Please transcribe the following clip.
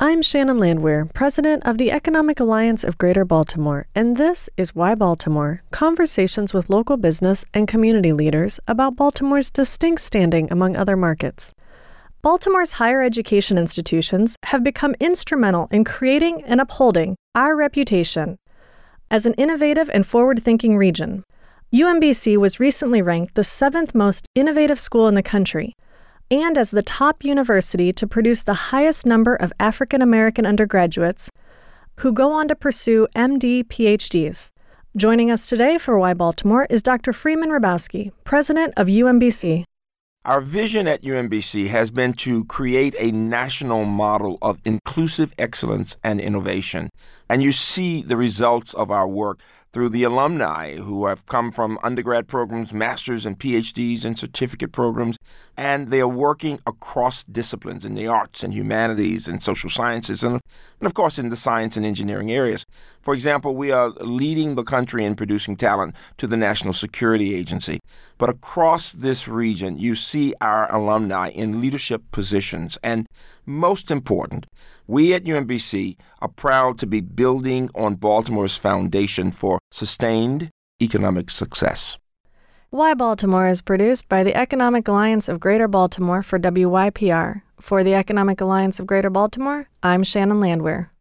I'm Shannon Landwehr, president of the Economic Alliance of Greater Baltimore, and this is Why Baltimore, conversations with local business and community leaders about Baltimore's distinct standing among other markets. Baltimore's higher education institutions have become instrumental in creating and upholding our reputation as an innovative and forward-thinking region. UMBC was recently ranked the 7th most innovative school in the country, and as the top university to produce the highest number of African American undergraduates who go on to pursue MD PhDs. Joining us today for Why Baltimore is Dr. Freeman Hrabowski, president of UMBC. Our vision at UMBC has been to create a national model of inclusive excellence and innovation. And you see the results of our work through the alumni who have come from undergrad programs, masters and PhDs and certificate programs, and they are working across disciplines in the arts and humanities and social sciences and of course in the science and engineering areas. For example, we are leading the country in producing talent to the National Security Agency. But across this region, you see our alumni in leadership positions. And most important, we at UMBC are proud to be building on Baltimore's foundation for sustained economic success. Why Baltimore is produced by the Economic Alliance of Greater Baltimore for WYPR. For the Economic Alliance of Greater Baltimore, I'm Shannon Landwehr.